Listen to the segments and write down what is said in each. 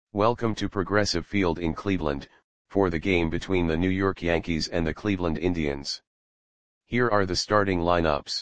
Welcome to Progressive Field in Cleveland, for the game between the New York Yankees and the Cleveland Indians. Here are the starting lineups.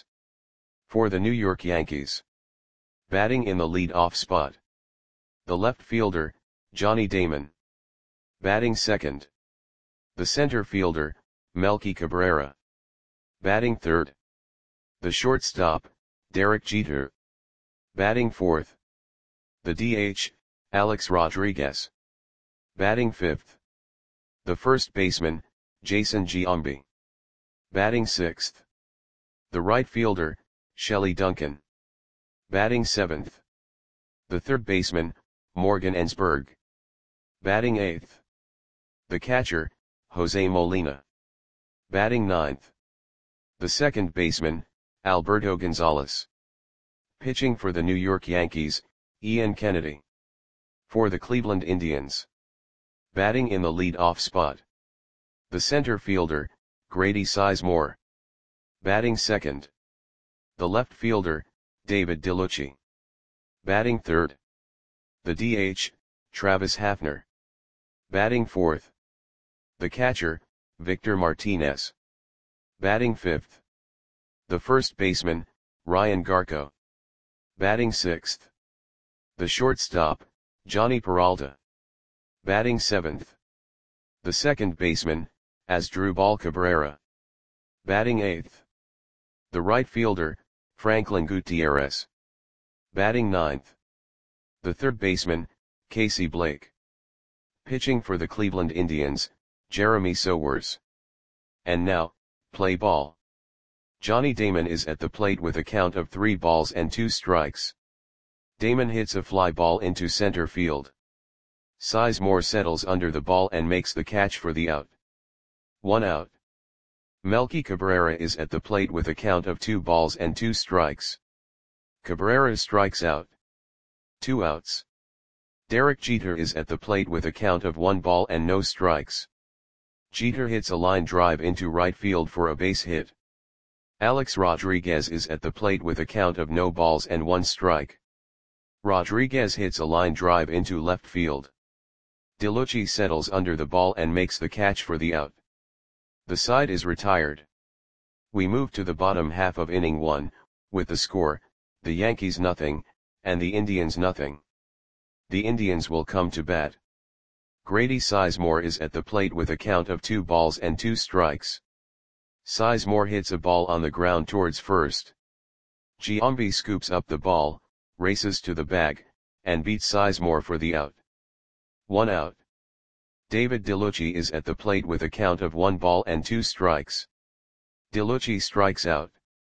For the New York Yankees. Batting in the lead-off spot. The left fielder, Johnny Damon. Batting second. The center fielder, Melky Cabrera. Batting third. The shortstop, Derek Jeter. Batting fourth. The DH, Alex Rodriguez. Batting fifth. The first baseman, Jason Giambi. Batting sixth. The right fielder, Shelley Duncan. Batting seventh. The third baseman, Morgan Ensberg. Batting eighth. The catcher, Jose Molina. Batting ninth. The second baseman, Alberto Gonzalez. Pitching for the New York Yankees, Ian Kennedy. For the Cleveland Indians. Batting in the lead-off spot. The center fielder, Grady Sizemore. Batting second. The left fielder, David DeLucci. Batting third. The DH, Travis Hafner. Batting fourth. The catcher, Victor Martinez. Batting fifth. The first baseman, Ryan Garko. Batting sixth. The shortstop, Johnny Peralta. Batting seventh. The second baseman, Asdrubal Cabrera. Batting eighth. The right fielder, Franklin Gutierrez. Batting ninth. The third baseman, Casey Blake. Pitching for the Cleveland Indians, Jeremy Sowers. And now, play ball. Johnny Damon is at the plate with a count of 3 balls and 2 strikes. Damon hits a fly ball into center field. Sizemore settles under the ball and makes the catch for the out. 1 out. Melky Cabrera is at the plate with a count of 2 balls and 2 strikes. Cabrera strikes out. 2 outs. Derek Jeter is at the plate with a count of 1 ball and no strikes. Jeter hits a line drive into right field for a base hit. Alex Rodriguez is at the plate with a count of no balls and 1 strike. Rodriguez hits a line drive into left field. DeLucci settles under the ball and makes the catch for the out. The side is retired. We move to the bottom half of inning 1, with the score, the Yankees nothing, and the Indians nothing. The Indians will come to bat. Grady Sizemore is at the plate with a count of 2 balls and 2 strikes. Sizemore hits a ball on the ground towards first. Giambi scoops up the ball, races to the bag, and beats Sizemore for the out. 1 out. David DeLucci is at the plate with a count of 1 ball and 2 strikes. DeLucci strikes out.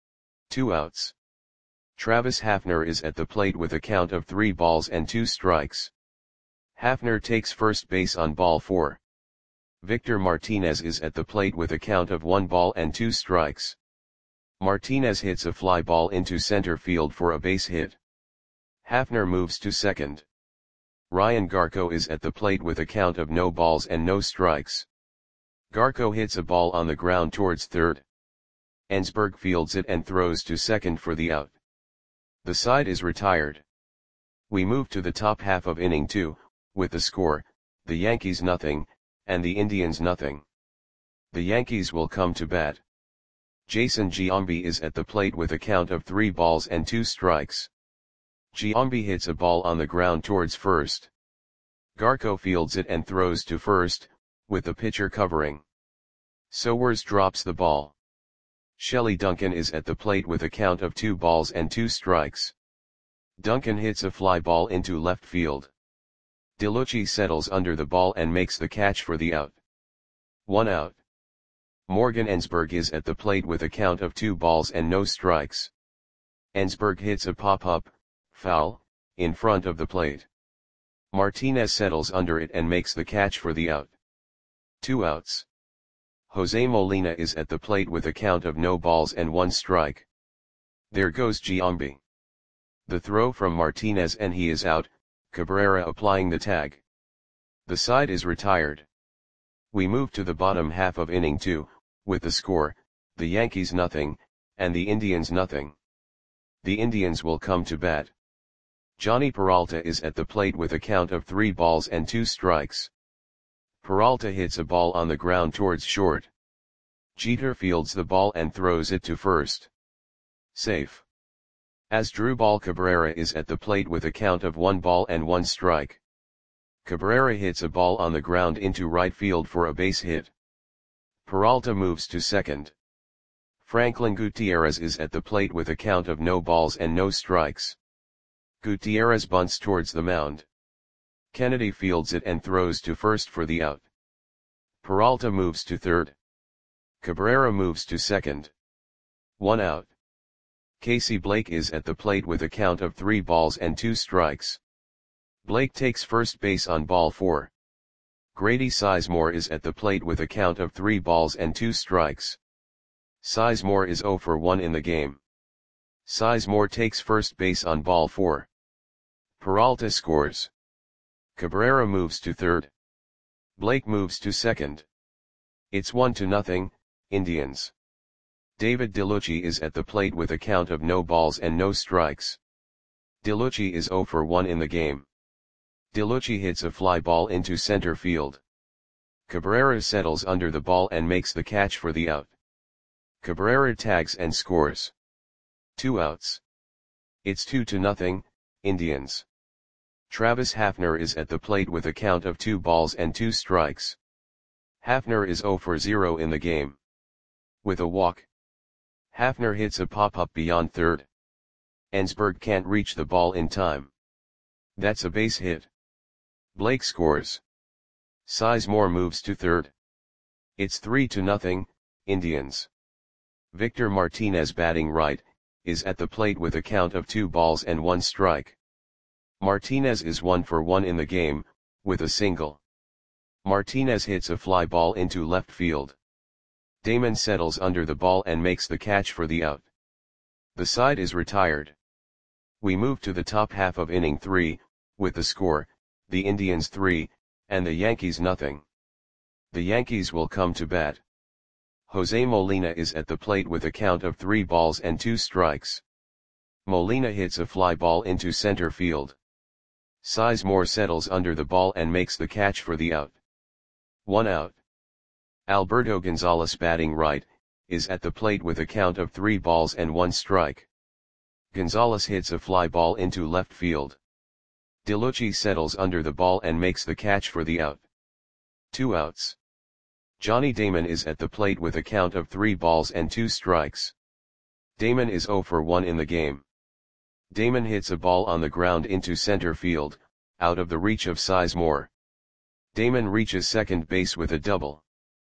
2 outs. Travis Hafner is at the plate with a count of 3 balls and 2 strikes. Hafner takes first base on ball 4. Victor Martinez is at the plate with a count of 1 ball and 2 strikes. Martinez hits a fly ball into center field for a base hit. Hafner moves to second. Ryan Garko is at the plate with a count of no balls and no strikes. Garko hits a ball on the ground towards third. Ensberg fields it and throws to second for the out. The side is retired. We move to the top half of inning 2, with the score, the Yankees nothing, and the Indians nothing. The Yankees will come to bat. Jason Giambi is at the plate with a count of 3 balls and 2 strikes. Giambi hits a ball on the ground towards first. Garko fields it and throws to first, with the pitcher covering. Sowers drops the ball. Shelley Duncan is at the plate with a count of 2 balls and 2 strikes. Duncan hits a fly ball into left field. DeLucci settles under the ball and makes the catch for the out. 1 out. Morgan Ensberg is at the plate with a count of 2 balls and no strikes. Ensberg hits a pop-up, foul, in front of the plate. Martinez settles under it and makes the catch for the out. 2 outs. Jose Molina is at the plate with a count of no balls and 1 strike. There goes Giambi. The throw from Martinez and he is out, Cabrera applying the tag. The side is retired. We move to the bottom half of inning 2, with the score, the Yankees nothing, and the Indians nothing. The Indians will come to bat. Johnny Peralta is at the plate with a count of 3 balls and 2 strikes. Peralta hits a ball on the ground towards short. Jeter fields the ball and throws it to first. Safe. Asdrubal Cabrera is at the plate with a count of 1 ball and 1 strike. Cabrera hits a ball on the ground into right field for a base hit. Peralta moves to second. Franklin Gutierrez is at the plate with a count of no balls and no strikes. Gutierrez bunts towards the mound. Kennedy fields it and throws to first for the out. Peralta moves to third. Cabrera moves to second. 1 out. Casey Blake is at the plate with a count of 3 balls and 2 strikes. Blake takes first base on ball 4. Grady Sizemore is at the plate with a count of 3 balls and 2 strikes. Sizemore is 0 for 1 in the game. Sizemore takes first base on ball 4. Peralta scores. Cabrera moves to third. Blake moves to second. It's 1-0, Indians. David DeLucci is at the plate with a count of no balls and no strikes. DeLucci is 0 for 1 in the game. DeLucci hits a fly ball into center field. Cabrera settles under the ball and makes the catch for the out. Cabrera tags and scores. 2 outs. It's 2-0, Indians. Travis Hafner is at the plate with a count of 2 balls and 2 strikes. Hafner is 0 for 0 in the game. With a walk, Hafner hits a pop-up beyond third. Ensberg can't reach the ball in time. That's a base hit. Blake scores. Sizemore moves to third. It's 3-0, Indians. Victor Martinez, batting right, is at the plate with a count of 2 balls and 1 strike. Martinez is 1 for 1 in the game, with a single. Martinez hits a fly ball into left field. Damon settles under the ball and makes the catch for the out. The side is retired. We move to the top half of inning 3, with the score, the Indians 3, and the Yankees nothing. The Yankees will come to bat. Jose Molina is at the plate with a count of 3 balls and 2 strikes. Molina hits a fly ball into center field. Sizemore settles under the ball and makes the catch for the out. 1 out. Alberto Gonzalez, batting right, is at the plate with a count of 3 balls and 1 strike. Gonzalez hits a fly ball into left field. DeLucci settles under the ball and makes the catch for the out. 2 outs. Johnny Damon is at the plate with a count of 3 balls and 2 strikes. Damon is 0 for 1 in the game. Damon hits a ball on the ground into center field, out of the reach of Sizemore. Damon reaches second base with a double.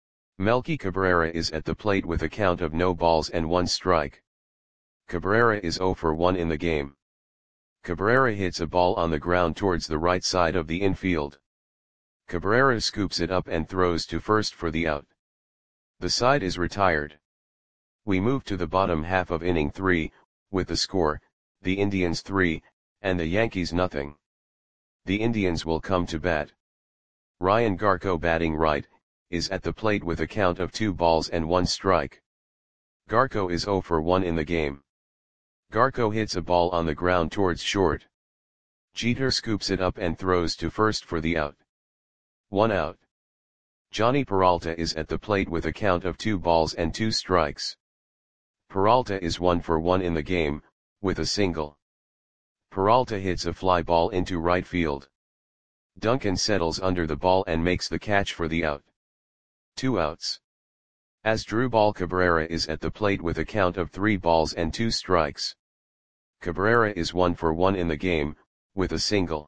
Melky Cabrera is at the plate with a count of no balls and 1 strike. Cabrera is 0 for 1 in the game. Cabrera hits a ball on the ground towards the right side of the infield. Cabrera scoops it up and throws to first for the out. The side is retired. We move to the bottom half of inning 3, with the score, the Indians 3, and the Yankees nothing. The Indians will come to bat. Ryan Garco, batting right, is at the plate with a count of 2 balls and 1 strike. Garco is 0 for 1 in the game. Garco hits a ball on the ground towards short. Jeter scoops it up and throws to first for the out. 1 out. Johnny Peralta is at the plate with a count of 2 balls and 2 strikes. Peralta is 1 for 1 in the game, with a single. Peralta hits a fly ball into right field. Duncan settles under the ball and makes the catch for the out. 2 outs. Asdrubal Cabrera is at the plate with a count of 3 balls and 2 strikes. Cabrera is 1 for 1 in the game, with a single.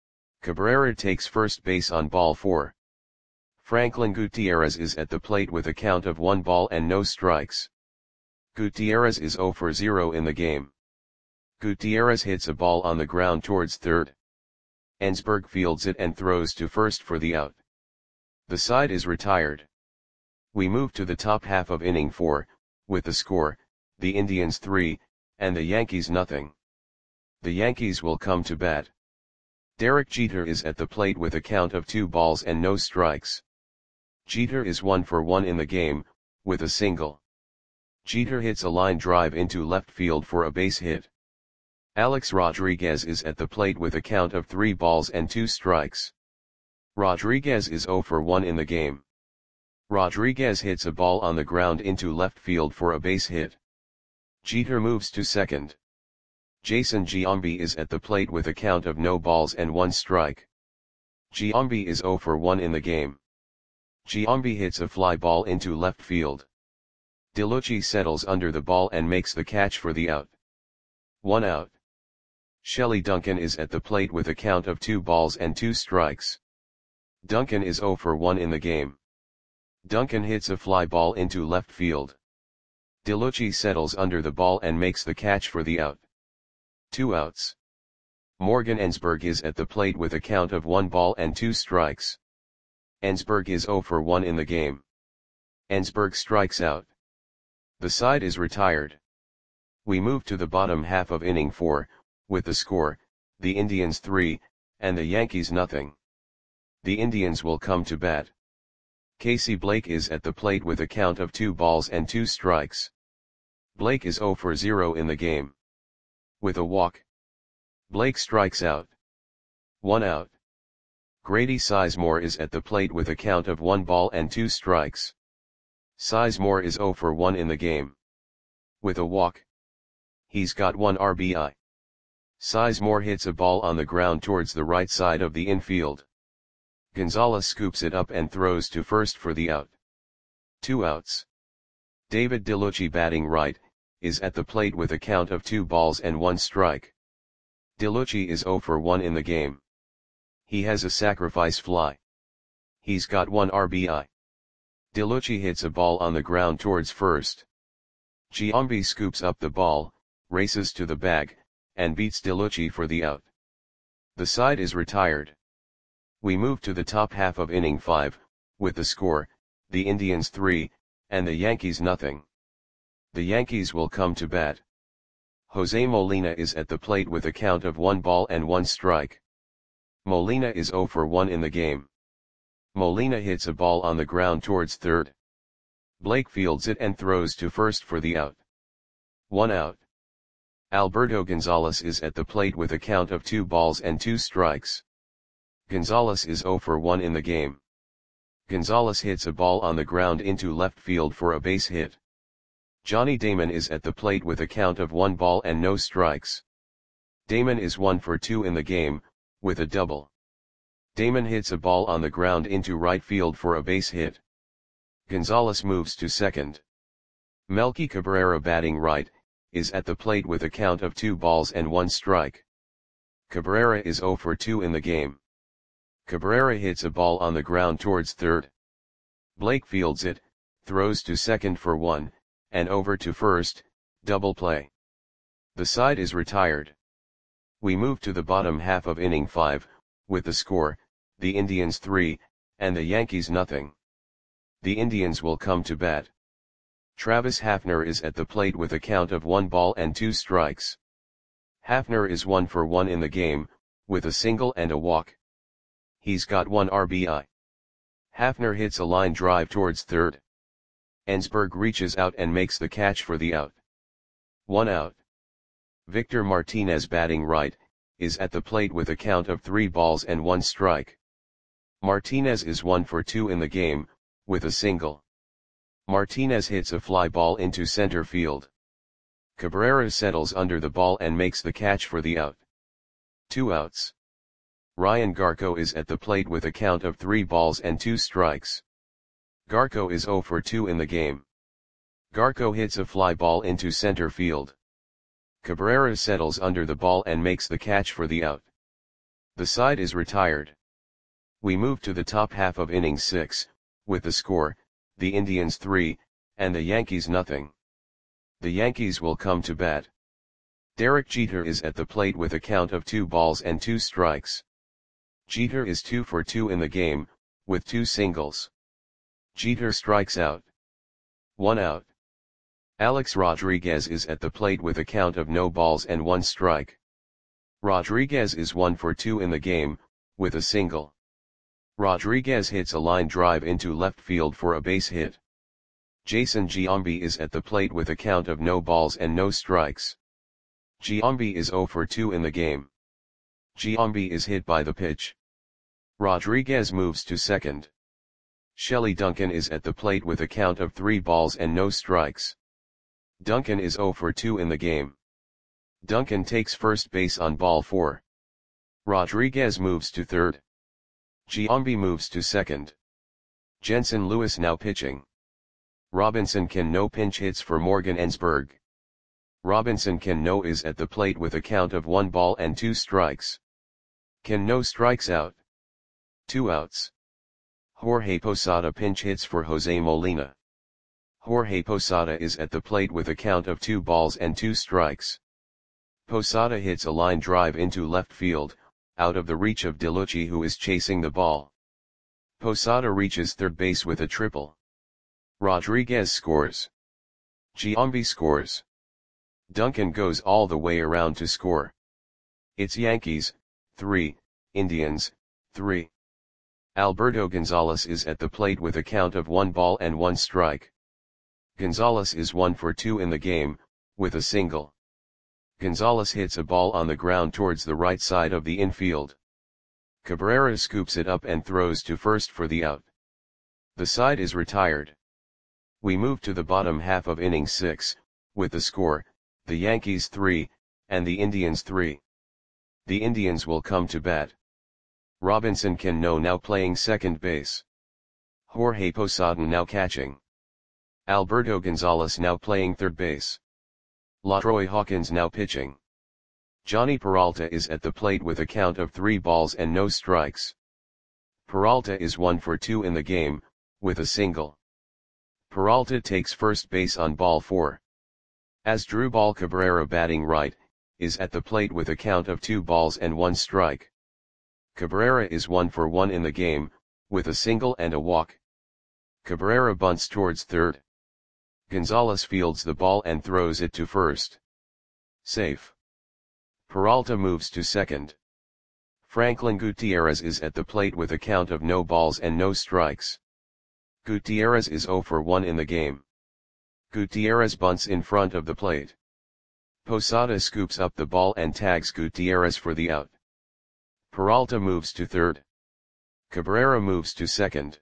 Cabrera takes first base on ball 4. Franklin Gutierrez is at the plate with a count of 1 ball and no strikes. Gutierrez is 0 for 0 in the game. Gutierrez hits a ball on the ground towards third. Ensberg fields it and throws to first for the out. The side is retired. We move to the top half of inning 4, with the score, the Indians 3, and the Yankees nothing. The Yankees will come to bat. Derek Jeter is at the plate with a count of 2 balls and no strikes. Jeter is 1 for 1 in the game, with a single. Jeter hits a line drive into left field for a base hit. Alex Rodriguez is at the plate with a count of 3 balls and 2 strikes. Rodriguez is 0 for 1 in the game. Rodriguez hits a ball on the ground into left field for a base hit. Jeter moves to second. Jason Giambi is at the plate with a count of no balls and 1 strike. Giambi is 0 for 1 in the game. Giambi hits a fly ball into left field. DeLucci settles under the ball and makes the catch for the out. 1 out. Shelley Duncan is at the plate with a count of 2 balls and 2 strikes. Duncan is 0 for 1 in the game. Duncan hits a fly ball into left field. DeLucci settles under the ball and makes the catch for the out. 2 outs. Morgan Ensberg is at the plate with a count of 1 ball and 2 strikes. Ensberg is 0 for 1 in the game. Ensberg strikes out. The side is retired. We move to the bottom half of inning 4, with the score, the Indians 3, and the Yankees nothing. The Indians will come to bat. Casey Blake is at the plate with a count of 2 balls and 2 strikes. Blake is 0 for 0 in the game. With a walk, Blake strikes out. 1 out. Grady Sizemore is at the plate with a count of 1 ball and 2 strikes. Sizemore is 0 for 1 in the game. With a walk, he's got 1 RBI. Sizemore hits a ball on the ground towards the right side of the infield. Gonzalez scoops it up and throws to first for the out. 2 outs. David DeLucci, batting right, is at the plate with a count of 2 balls and 1 strike. DeLucci is 0 for 1 in the game. He has a sacrifice fly. He's got 1 RBI. DeLucci hits a ball on the ground towards first. Giambi scoops up the ball, races to the bag, and beats DeLucci for the out. The side is retired. We move to the top half of inning 5, with the score, the Indians 3, and the Yankees nothing. The Yankees will come to bat. Jose Molina is at the plate with a count of 1 ball and 1 strike. Molina is 0 for 1 in the game. Molina hits a ball on the ground towards third. Blake fields it and throws to first for the out. 1 out. Alberto Gonzalez is at the plate with a count of 2 balls and 2 strikes. Gonzalez is 0 for 1 in the game. Gonzalez hits a ball on the ground into left field for a base hit. Johnny Damon is at the plate with a count of 1 ball and no strikes. Damon is 1 for 2 in the game, with a double. Damon hits a ball on the ground into right field for a base hit. Gonzalez moves to second. Melky Cabrera, batting right, is at the plate with a count of 2 balls and 1 strike. Cabrera is 0 for 2 in the game. Cabrera hits a ball on the ground towards third. Blake fields it, throws to second for 1, and over to first, double play. The side is retired. We move to the bottom half of inning 5, with the score, the Indians 3, and the Yankees nothing. The Indians will come to bat. Travis Hafner is at the plate with a count of 1 ball and 2 strikes. Hafner is 1 for 1 in the game, with a single and a walk. He's got 1 RBI. Hafner hits a line drive towards third. Ensberg reaches out and makes the catch for the out. 1 out. Victor Martinez, batting right, is at the plate with a count of 3 balls and 1 strike. Martinez is 1 for 2 in the game, with a single. Martinez hits a fly ball into center field. Cabrera settles under the ball and makes the catch for the out. 2 outs. Ryan Garco is at the plate with a count of 3 balls and 2 strikes. Garco is 0 for 2 in the game. Garco hits a fly ball into center field. Cabrera settles under the ball and makes the catch for the out. The side is retired. We move to the top half of inning 6, with the score, the Indians 3, and the Yankees nothing. The Yankees will come to bat. Derek Jeter is at the plate with a count of 2 balls and 2 strikes. Jeter is 2 for 2 in the game, with 2 singles. Jeter strikes out. 1 out. Alex Rodriguez is at the plate with a count of no balls and 1 strike. Rodriguez is 1 for 2 in the game, with a single. Rodriguez hits a line drive into left field for a base hit. Jason Giambi is at the plate with a count of no balls and no strikes. Giambi is 0 for 2 in the game. Giambi is hit by the pitch. Rodriguez moves to second. Shelley Duncan is at the plate with a count of 3 balls and no strikes. Duncan is 0 for 2 in the game. Duncan takes first base on ball 4. Rodriguez moves to third. Giambi moves to second. Jensen Lewis now pitching. Robinson Cano pinch hits for Morgan Ensberg. Robinson Cano is at the plate with a count of 1 ball and 2 strikes. Cano strikes out. 2 outs. Jorge Posada pinch hits for Jose Molina. Jorge Posada is at the plate with a count of 2 balls and 2 strikes. Posada hits a line drive into left field, out of the reach of DeLucci, who is chasing the ball. Posada reaches third base with a triple. Rodriguez scores. Giambi scores. Duncan goes all the way around to score. It's Yankees, 3, Indians, 3. Alberto Gonzalez is at the plate with a count of 1 ball and 1 strike. Gonzalez is 1 for 2 in the game, with a single. Gonzalez hits a ball on the ground towards the right side of the infield. Cabrera scoops it up and throws to first for the out. The side is retired. We move to the bottom half of inning 6, with the score, the Yankees 3, and the Indians 3. The Indians will come to bat. Robinson Cano now playing second base. Jorge Posada now catching. Alberto Gonzalez now playing third base. LaTroy Hawkins now pitching. Johnny Peralta is at the plate with a count of 3 balls and no strikes. Peralta is 1 for 2 in the game, with a single. Peralta takes first base on ball 4. Asdrubal Cabrera, batting right, is at the plate with a count of 2 balls and 1 strike. Cabrera is 1 for 1 in the game, with a single and a walk. Cabrera bunts towards third. Gonzalez fields the ball and throws it to first. Safe. Peralta moves to second. Franklin Gutierrez is at the plate with a count of no balls and no strikes. Gutierrez is 0 for 1 in the game. Gutierrez bunts in front of the plate. Posada scoops up the ball and tags Gutierrez for the out. Peralta moves to third. Cabrera moves to second.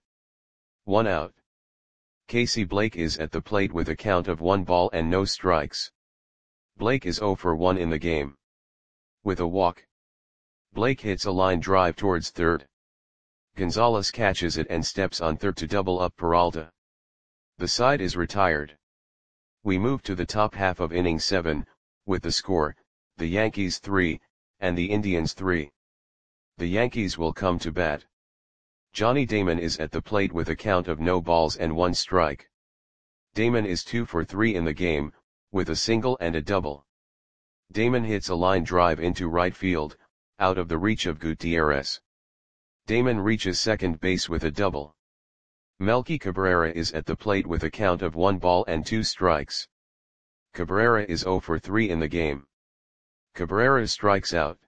1 out. Casey Blake is at the plate with a count of 1 ball and no strikes. Blake is 0 for 1 in the game. With a walk. Blake hits a line drive towards third. Gonzalez catches it and steps on third to double up Peralta. The side is retired. We move to the top half of inning 7, with the score, the Yankees 3, and the Indians 3. The Yankees will come to bat. Johnny Damon is at the plate with a count of no balls and 1 strike. Damon is 2 for 3 in the game, with a single and a double. Damon hits a line drive into right field, out of the reach of Gutierrez. Damon reaches second base with a double. Melky Cabrera is at the plate with a count of 1 ball and 2 strikes. Cabrera is 0 for 3 in the game. Cabrera strikes out.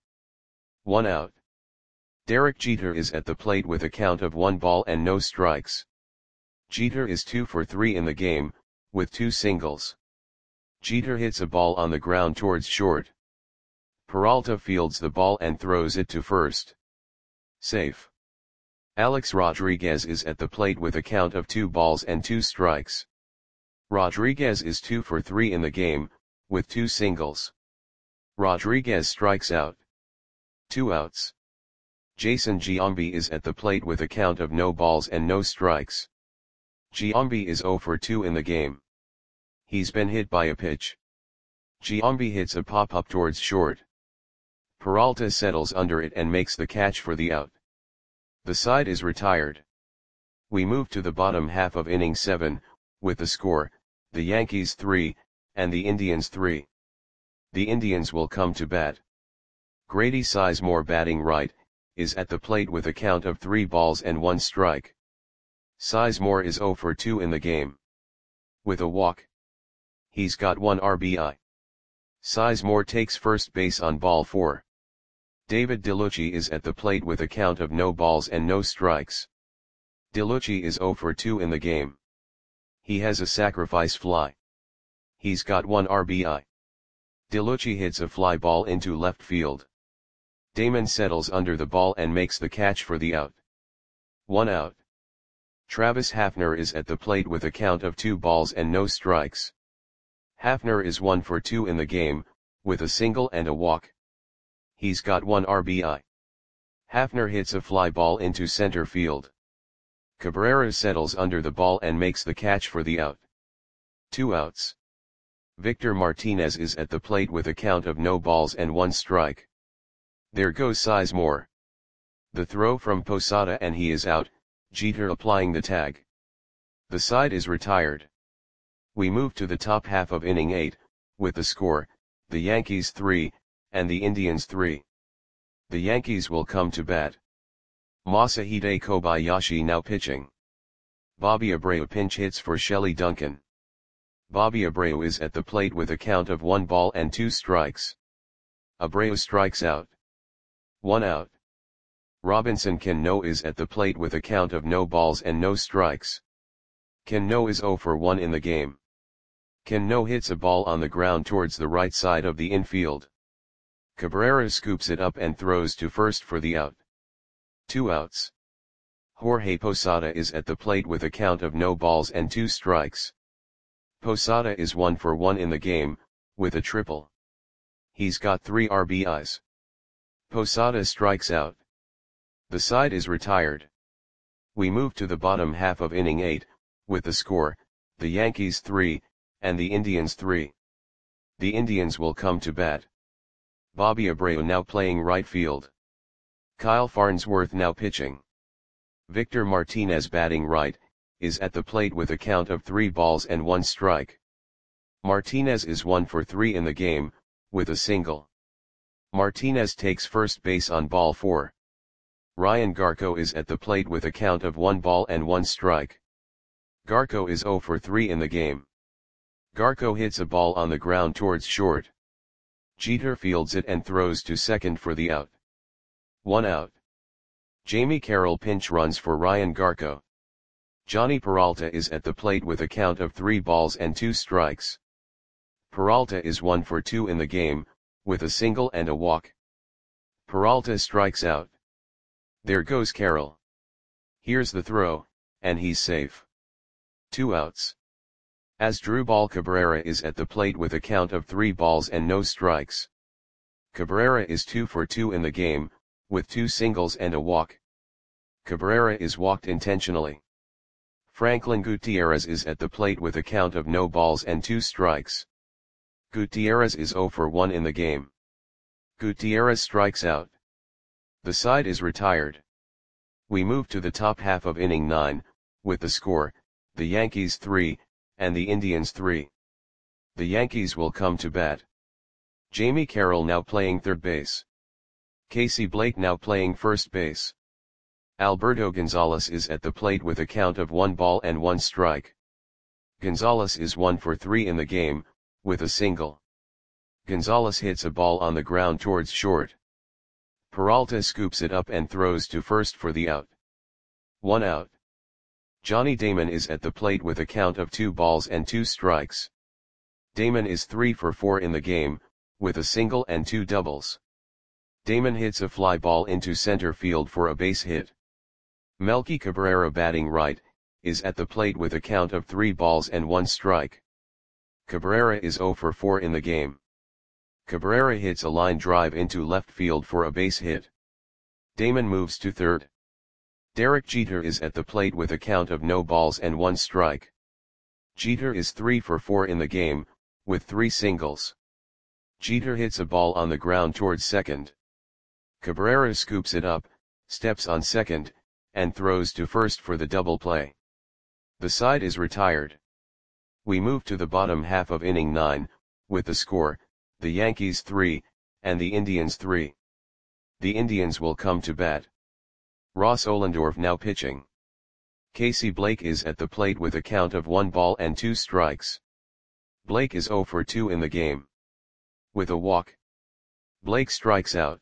1 out. Derek Jeter is at the plate with a count of 1 ball and no strikes. Jeter is 2 for 3 in the game, with 2 singles. Jeter hits a ball on the ground towards short. Peralta fields the ball and throws it to first. Safe. Alex Rodriguez is at the plate with a count of 2 balls and 2 strikes. Rodriguez is 2 for 3 in the game, with 2 singles. Rodriguez strikes out. 2 outs. Jason Giambi is at the plate with a count of no balls and no strikes. Giambi is 0 for 2 in the game. He's been hit by a pitch. Giambi hits a pop-up towards short. Peralta settles under it and makes the catch for the out. The side is retired. We move to the bottom half of inning 7, with the score, the Yankees 3, and the Indians 3. The Indians will come to bat. Grady Sizemore, batting right, is at the plate with a count of 3 balls and 1 strike. Sizemore is 0 for 2 in the game. With a walk. He's got 1 RBI. Sizemore takes first base on ball 4. David DeLucci is at the plate with a count of no balls and no strikes. DeLucci is 0 for 2 in the game. He has a sacrifice fly. He's got 1 RBI. DeLucci hits a fly ball into left field. Damon settles under the ball and makes the catch for the out. 1 out. Travis Hafner is at the plate with a count of 2 balls and no strikes. Hafner is 1 for 2 in the game, with a single and a walk. He's got 1 RBI. Hafner hits a fly ball into center field. Cabrera settles under the ball and makes the catch for the out. 2 outs. Victor Martinez is at the plate with a count of no balls and 1 strike. There goes Sizemore. The throw from Posada and he is out, Jeter applying the tag. The side is retired. We move to the top half of inning 8, with the score, the Yankees 3, and the Indians 3. The Yankees will come to bat. Masahide Kobayashi now pitching. Bobby Abreu pinch hits for Shelley Duncan. Bobby Abreu is at the plate with a count of 1 ball and 2 strikes. Abreu strikes out. 1 out. Robinson Cano is at the plate with a count of no balls and no strikes. Cano is 0 for 1 in the game. Cano hits a ball on the ground towards the right side of the infield. Cabrera scoops it up and throws to first for the out. 2 outs. Jorge Posada is at the plate with a count of no balls and 2 strikes. Posada is 1 for 1 in the game, with a triple. He's got 3 RBIs. Posada strikes out. The side is retired. We move to the bottom half of inning 8, with the score, the Yankees 3, and the Indians 3. The Indians will come to bat. Bobby Abreu now playing right field. Kyle Farnsworth now pitching. Victor Martinez batting right, is at the plate with a count of 3 balls and 1 strike. Martinez is 1 for 3 in the game, with a single. Martinez takes first base on ball 4. Ryan Garco is at the plate with a count of 1 ball and 1 strike. Garco is 0 for 3 in the game. Garco hits a ball on the ground towards short. Jeter fields it and throws to second for the out. 1 out. Jamie Carroll pinch runs for Ryan Garco. Johnny Peralta is at the plate with a count of 3 balls and 2 strikes. Peralta is 1 for 2 in the game, with a single and a walk. Peralta strikes out. There goes Carroll. Here's the throw, and he's safe. 2 outs. Asdrubal Cabrera is at the plate with a count of 3 balls and no strikes. Cabrera is 2 for 2 in the game, with 2 singles and a walk. Cabrera is walked intentionally. Franklin Gutierrez is at the plate with a count of no balls and 2 strikes. Gutierrez is 0 for 1 in the game. Gutierrez strikes out. The side is retired. We move to the top half of inning 9, with the score, the Yankees 3, and the Indians 3. The Yankees will come to bat. Jamie Carroll now playing third base. Casey Blake now playing first base. Alberto Gonzalez is at the plate with a count of 1 ball and 1 strike. Gonzalez is 1 for 3 in the game, with a single. Gonzalez hits a ball on the ground towards short. Peralta scoops it up and throws to first for the out. 1 out. Johnny Damon is at the plate with a count of 2 balls and 2 strikes. Damon is 3 for 4 in the game, with a single and 2 doubles. Damon hits a fly ball into center field for a base hit. Melky Cabrera batting right, is at the plate with a count of 3 balls and 1 strike. Cabrera is 0 for 4 in the game. Cabrera hits a line drive into left field for a base hit. Damon moves to third. Derek Jeter is at the plate with a count of no balls and 1 strike. Jeter is 3 for 4 in the game, with 3 singles. Jeter hits a ball on the ground towards second. Cabrera scoops it up, steps on second, and throws to first for the double play. The side is retired. We move to the bottom half of inning 9, with the score, the Yankees 3, and the Indians 3. The Indians will come to bat. Ross Ohlendorf now pitching. Casey Blake is at the plate with a count of 1 ball and 2 strikes. Blake is 0 for 2 in the game. With a walk. Blake strikes out.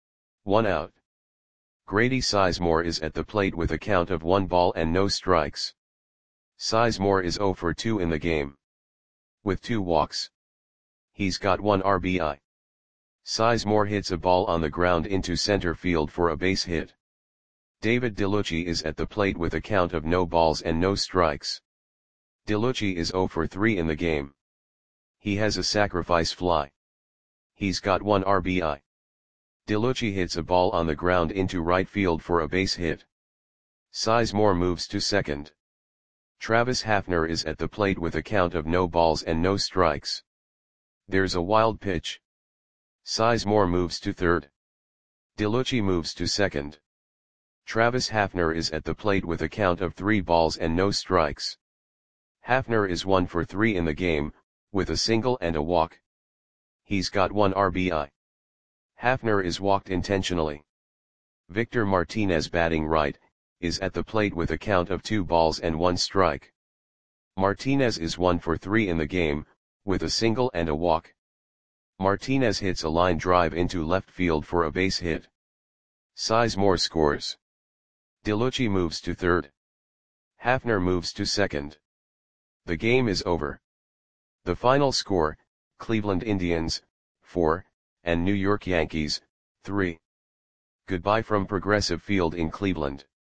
1 out. Grady Sizemore is at the plate with a count of 1 ball and no strikes. Sizemore is 0 for 2 in the game. With 2 walks. He's got 1 RBI. Sizemore hits a ball on the ground into center field for a base hit. David DeLucci is at the plate with a count of no balls and no strikes. DeLucci is 0 for 3 in the game. He has a sacrifice fly. He's got 1 RBI. DeLucci hits a ball on the ground into right field for a base hit. Sizemore moves to second. Travis Hafner is at the plate with a count of no balls and no strikes. There's a wild pitch. Sizemore moves to third. DeLucci moves to second. Travis Hafner is at the plate with a count of 3 balls and no strikes. Hafner is 1 for 3 in the game, with a single and a walk. He's got 1 RBI. Hafner is walked intentionally. Victor Martinez, batting right, is at the plate with a count of 2 balls and 1 strike. Martinez is 1 for 3 in the game, with a single and a walk. Martinez hits a line drive into left field for a base hit. Sizemore scores. DeLucci moves to third. Hafner moves to second. The game is over. The final score, Cleveland Indians, 4, and New York Yankees, 3. Goodbye from Progressive Field in Cleveland.